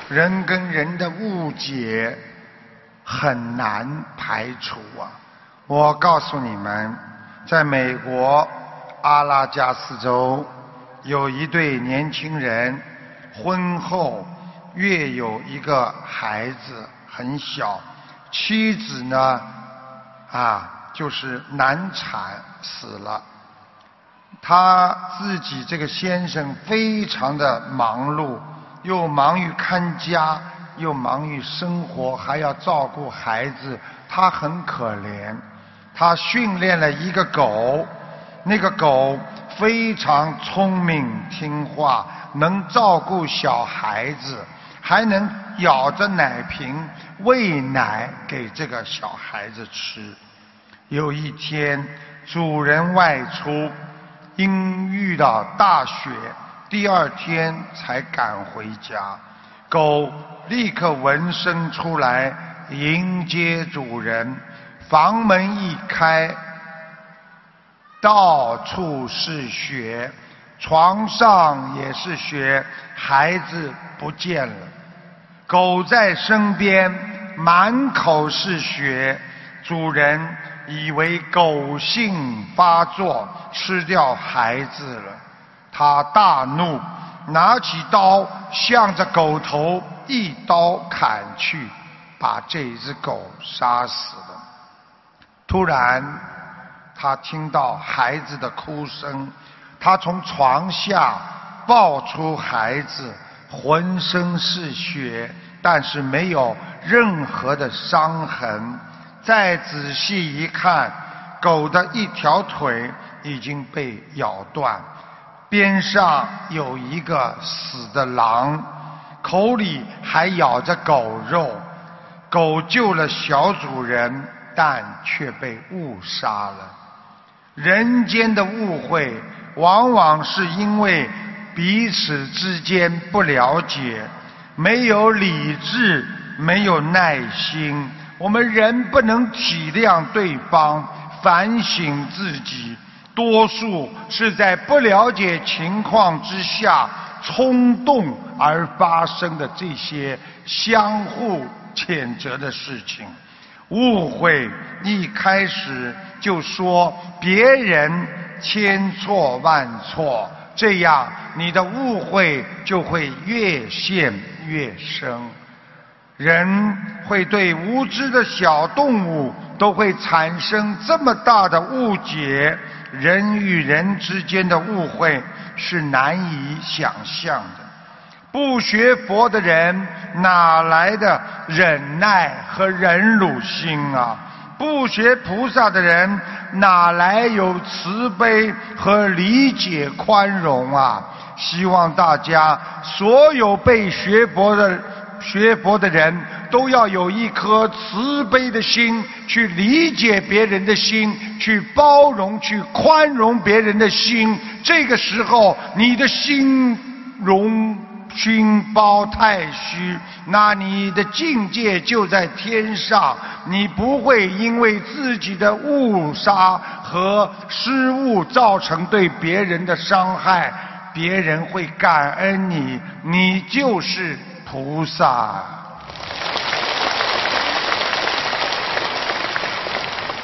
人跟人的误解很难排除啊！我告诉你们，在美国阿拉加斯州有一对年轻人，婚后约有一个孩子很小，妻子呢就是难产死了。他自己这个先生非常的忙碌，又忙于看家，又忙于生活，还要照顾孩子，他很可怜。他训练了一个狗，那个狗非常聪明听话，能照顾小孩子，还能咬着奶瓶喂奶给这个小孩子吃。有一天主人外出，因遇到大雪，第二天才赶回家。狗立刻闻声出来迎接主人，房门一开，到处是雪，床上也是雪，孩子不见了。狗在身边，满口是血，主人以为狗性发作，吃掉孩子了。他大怒，拿起刀向着狗头一刀砍去，把这只狗杀死了。突然他听到孩子的哭声，他从床下抱出孩子，浑身是血，但是没有任何的伤痕。再仔细一看，狗的一条腿已经被咬断，边上有一个死的狼，口里还咬着狗肉。狗救了小主人，但却被误杀了。人间的误会往往是因为彼此之间不了解，没有理智，没有耐心。我们人不能体谅对方，反省自己，多数是在不了解情况之下冲动而发生的这些相互谴责的事情。误会一开始就说别人千错万错，这样你的误会就会越陷越深。人会对无知的小动物都会产生这么大的误解，人与人之间的误会是难以想象的。不学佛的人哪来的忍耐和忍辱心啊？不学菩萨的人哪来有慈悲和理解宽容啊？希望大家所有被学佛的人都要有一颗慈悲的心，去理解别人的心，去包容，去宽容别人的心。这个时候你的心容心包太虚，那你的境界就在天上，你不会因为自己的误杀和失误造成对别人的伤害，别人会感恩你，你就是菩萨。